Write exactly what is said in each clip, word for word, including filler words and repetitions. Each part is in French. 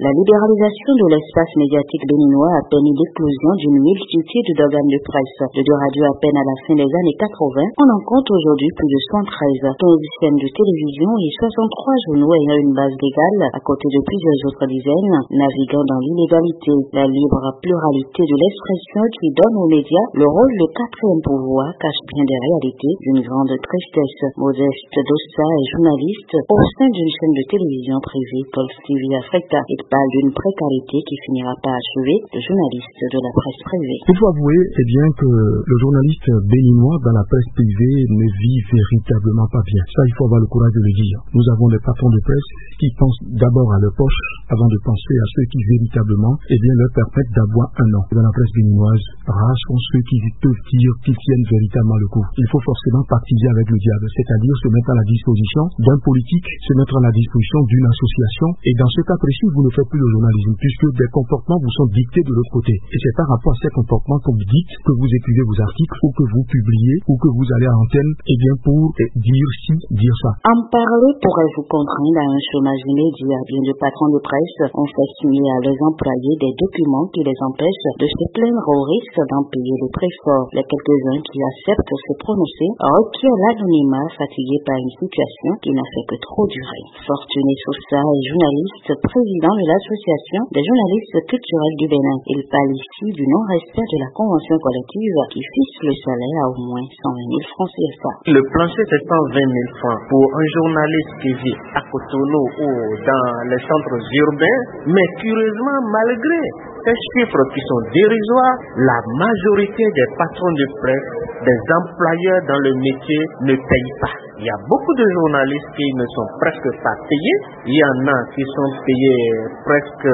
La libéralisation de l'espace médiatique béninois a permis l'éclosion d'une multitude d'organes de presse. De deux radios à peine à la fin des années quatre-vingts, on en compte aujourd'hui plus de cent treize, quinze chaînes de télévision et soixante-trois journaux ayant une base légale, à côté de plusieurs autres dizaines, naviguant dans l'illégalité. La libre pluralité de l'expression qui donne aux médias le rôle de quatrième pouvoir cache bien des réalités d'une grande tristesse. Modeste Dossa est journaliste au sein d'une chaîne de télévision privée Pulse T V Africa. Il parle d'une précarité qui finira par achever le journaliste de la presse privée. Il faut avouer eh bien, que le journaliste béninois dans la presse privée ne vit véritablement pas bien. Ça, il faut avoir le courage de le dire. Nous avons des patrons de presse qui pensent d'abord à leur poche avant de penser à ceux qui véritablement eh bien, leur permettent d'avoir un nom. Dans la presse béninoise, rares sont ceux qui peuvent dire qu'ils tiennent véritablement le coup. Il faut forcément pactiser avec le diable, c'est-à-dire se mettre à la disposition d'un politique, se mettre à la disposition d'une association. Et dans ce cas précis, vous ne faites plus le journalisme, puisque des comportements vous sont dictés de l'autre côté. Et c'est par rapport à ces comportements qu'on vous dit que vous écrivez vos articles, ou que vous publiez, ou que vous allez à l'antenne, et bien pour eh, dire ci, dire ça. En parler pourrait vous contraindre à un chômage immédiat. Bien de patrons de presse ont fait signer à leurs employés des documents qui les empêchent de se plaindre au risque d'en payer le prix fort. Les quelques-uns qui acceptent de se prononcer requièrent l'anonymat, fatigué par une situation qui n'a fait que trop durer. Fortuné Sosa est journaliste, président de l'association des journalistes culturels du Bénin. Il parle ici du non-respect de la convention collective qui fixe le salaire à au moins cent vingt mille francs C F A. Le plancher c'est cent vingt mille francs pour un journaliste qui vit à Cotonou ou dans les centres urbains, mais curieusement, malgré ces chiffres qui sont dérisoires, la majorité des patrons de presse, des employeurs dans le métier ne payent pas. Il y a beaucoup de journalistes qui ne sont presque pas payés. Il y en a qui sont payés presque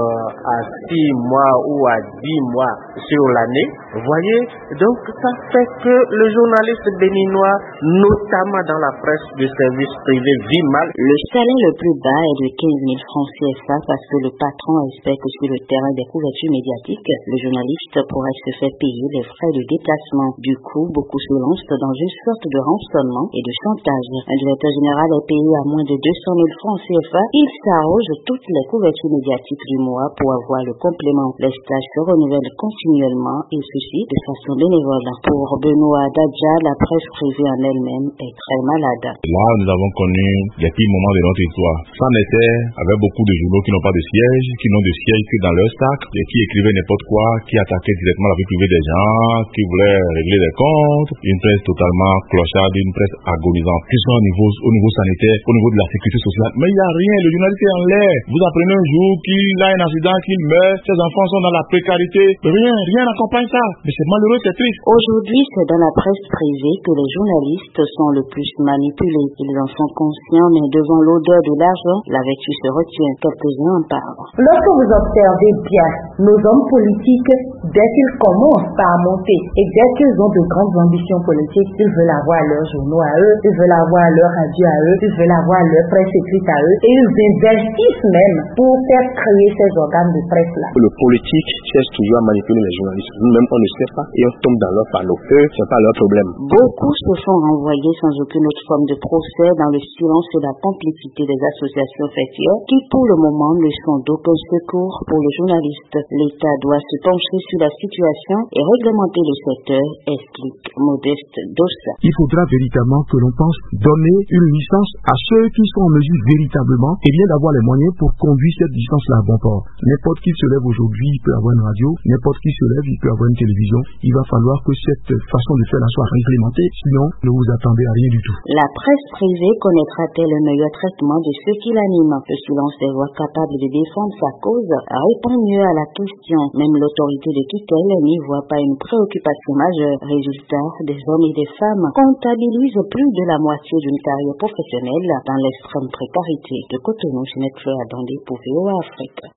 à six mois ou à dix mois sur l'année. Vous voyez, donc ça fait que le journaliste béninois, notamment dans la presse du service privé, vit mal. Le salaire le plus bas est de quinze mille francs C F A parce que le patron espère que sur le terrain des couvertures médiatiques, le journaliste pourrait se faire payer les frais de déplacement. Du coup, beaucoup se lancent dans une sorte de rançonnement et de chantage. Un directeur général est payé à moins de deux cent mille francs C F A. Il s'arroge toutes les couvertures médiatiques du mois pour avoir le complément. Les stages se renouvellent continuellement et ceci de façon bénévole. Pour Benoît Dadja, la presse privée en elle-même est très malade. Là, nous avons connu des petits moments de notre histoire. C'en était avec beaucoup de journaux qui n'ont pas de siège, qui n'ont de siège que dans leur sac, et qui écrivaient n'importe quoi, qui attaquaient directement la vie privée des gens, qui voulaient régler des comptes. Une presse totalement clocharde, une presse agonisante. Qui sont au niveau, au niveau sanitaire, au niveau de la sécurité sociale. Mais il n'y a rien, le journaliste est en l'air. Vous apprenez un jour qu'il a un accident, qu'il meurt, ses enfants sont dans la précarité. Rien, rien n'accompagne ça. Mais c'est malheureux, c'est triste. Aujourd'hui, c'est dans la presse privée que les journalistes sont le plus manipulés. Ils en sont conscients, mais devant l'odeur de l'argent, la vertu se retient. Quelques-uns en parlent. Lorsque vous observez bien nos hommes politiques, dès qu'ils commencent par monter et dès qu'ils ont de grandes ambitions politiques, ils veulent avoir leurs journaux à eux, ils veulent avoir leur radio à eux, ils veulent avoir leur presse écrite à eux et ils investissent même pour faire créer ces organes de presse-là. Le politique cherche toujours à manipuler les journalistes. Nous-mêmes, on ne sait pas et on tombe dans leur panneau. Eux, ce n'est pas leur problème. Beaucoup se font renvoyer sans aucune autre forme de procès dans le silence et la complicité des associations fêtières qui, pour le moment, ne sont d'aucun secours pour les journalistes. L'État doit se pencher sur la situation et réglementer le secteur, explique Modeste Dossa. Il faudra véritablement que l'on pense donner une licence à ceux qui sont en mesure véritablement et bien d'avoir les moyens pour conduire cette licence-là à bon port. N'importe qui se lève aujourd'hui, il peut avoir une radio, n'importe qui se lève, il peut avoir une télévision. Il va falloir que cette façon de faire la soit réglementée, sinon ne vous attendez à rien du tout. La presse privée connaîtra-t-elle le meilleur traitement de ceux qui l'animent? Le silence des voix capables de défendre sa cause répond mieux à la question. Même l'autorité de tutelle n'y voit pas une préoccupation majeure. Résultat, des hommes et des femmes comptabilisent plus de la moitié d'une carrière professionnelle dans l'extrême précarité. De Cotonou, Jeanette Fleur Adandé pour V O A Afrique.